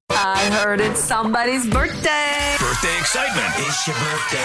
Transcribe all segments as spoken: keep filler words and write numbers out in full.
I heard it's somebody's birthday. Birthday excitement. It's your birthday.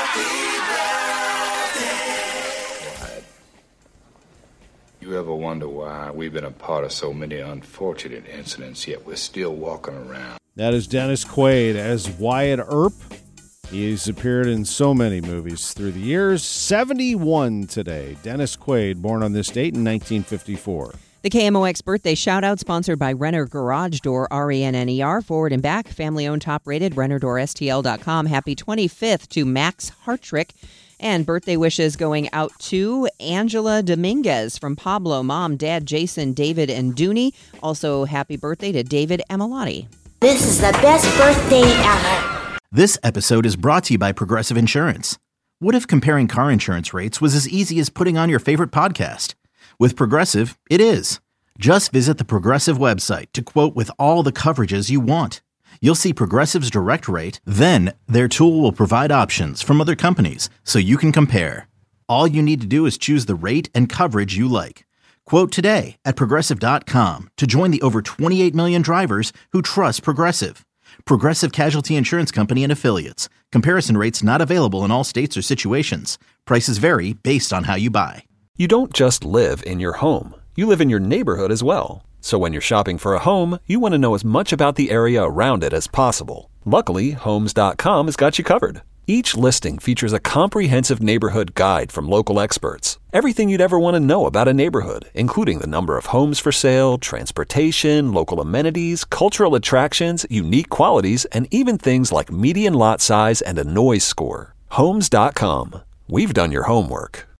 You ever wonder why we've been a part of so many unfortunate incidents, yet we're still walking around? That is Dennis Quaid as Wyatt Earp. He's appeared in so many movies through the years. seventy-one today. Dennis Quaid, born on this date in nineteen fifty-four. The K M O X birthday shout-out sponsored by Renner Garage Door, R E N N E R, forward and back, family-owned, top-rated, renner door S T L dot com. Happy twenty-fifth to Max Hartrick. And birthday wishes going out to Angela Dominguez from Pablo, Mom, Dad, Jason, David, and Dooney. Also, happy birthday to David Amalotti. This is the best birthday ever. This episode is brought to you by Progressive Insurance. What if comparing car insurance rates was as easy as putting on your favorite podcast? With Progressive, it is. Just visit the Progressive website to quote with all the coverages you want. You'll see Progressive's direct rate, then their tool will provide options from other companies so you can compare. All you need to do is choose the rate and coverage you like. Quote today at Progressive dot com to join the over twenty-eight million drivers who trust Progressive. Progressive Casualty Insurance Company and Affiliates. Comparison rates not available in all states or situations. Prices vary based on how you buy. You don't just live in your home. You live in your neighborhood as well. So when you're shopping for a home, you want to know as much about the area around it as possible. Luckily, Homes dot com has got you covered. Each listing features a comprehensive neighborhood guide from local experts. Everything you'd ever want to know about a neighborhood, including the number of homes for sale, transportation, local amenities, cultural attractions, unique qualities, and even things like median lot size and a noise score. Homes dot com. We've done your homework.